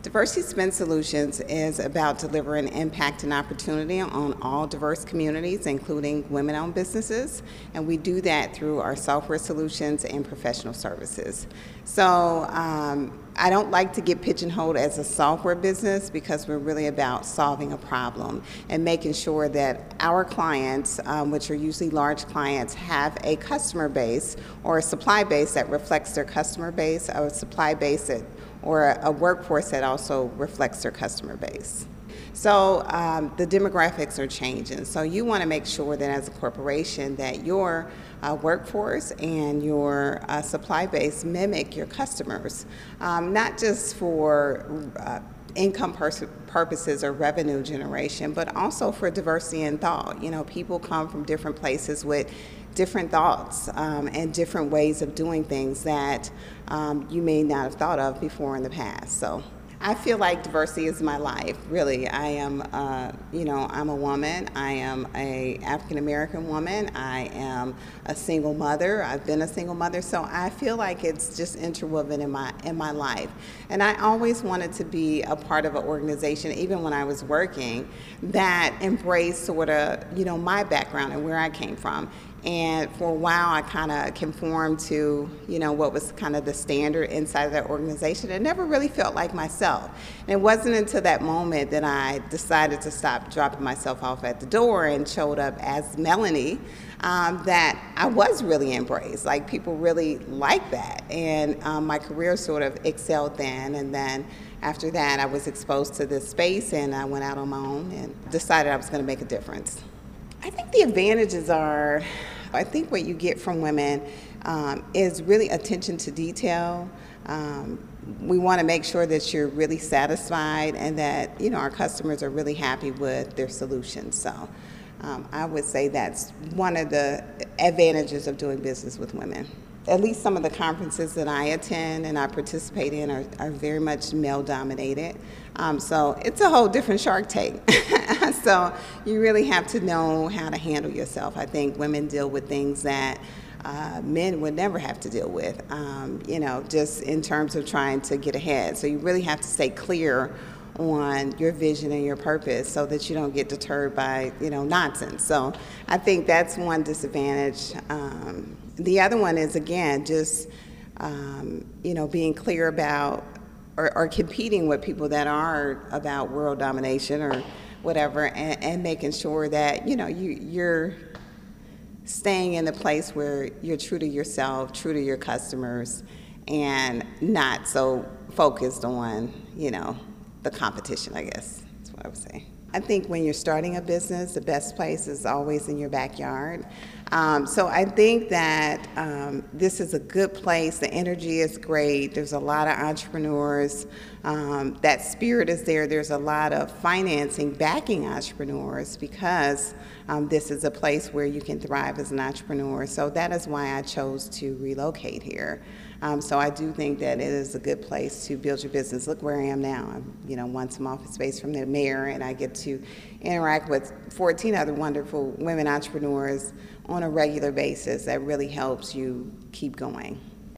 Diversity Spin Solutions is about delivering impact and opportunity on all diverse communities, including women-owned businesses, and we do that through our software solutions and professional services. So I don't like to get pigeonholed as a software business because we're really about solving a problem and making sure that our clients, which are usually large clients, have a customer base or a supply base that reflects their customer base, or a supply base or a workforce that also reflects their customer base. So the demographics are changing. So you want to make sure that as a corporation that your workforce and your supply base mimic your customers, not just for income purposes or revenue generation, but also for diversity in thought. You know, people come from different places with different thoughts and different ways of doing things that you may not have thought of before in the past. So I feel like diversity is my life, really. I am, I'm a woman. I am a African American woman. I am a single mother. I've been a single mother, so I feel like it's just interwoven in my life. And I always wanted to be a part of an organization, even when I was working, that embraced sort of, my background and where I came from. And for a while, I kind of conformed to, what was kind of the standard inside of that organization. It never really felt like myself. And it wasn't until that moment that I decided to stop dropping myself off at the door and showed up as Melanie, that I was really embraced. Like, people really liked that. And my career sort of excelled then. And then after that, I was exposed to this space, and I went out on my own and decided I was going to make a difference. I think the advantages are, I think what you get from women is really attention to detail. We want to make sure that you're really satisfied and that, our customers are really happy with their solutions. So I would say that's one of the advantages of doing business with women. At least some of the conferences that I attend and I participate in are very much male-dominated. So it's a whole different Shark Tank. So you really have to know how to handle yourself. I think women deal with things that men would never have to deal with, just in terms of trying to get ahead. So you really have to stay clear on your vision and your purpose so that you don't get deterred by, nonsense. So I think that's one disadvantage. The other one is, again, just, being clear about or competing with people that are about world domination or whatever, and making sure that, you're staying in a place where you're true to yourself, true to your customers, and not so focused on, the competition, I guess. That's what I would say. I think when you're starting a business, the best place is always in your backyard. So I think that this is a good place. The energy is great. There's a lot of entrepreneurs. That spirit is there. There's a lot of financing backing entrepreneurs because this is a place where you can thrive as an entrepreneur. So that is why I chose to relocate here. So I do think that it is a good place to build your business. Look where I am now. I won some office space from the mayor, and I get to interact with 14 other wonderful women entrepreneurs on a regular basis. That really helps you keep going.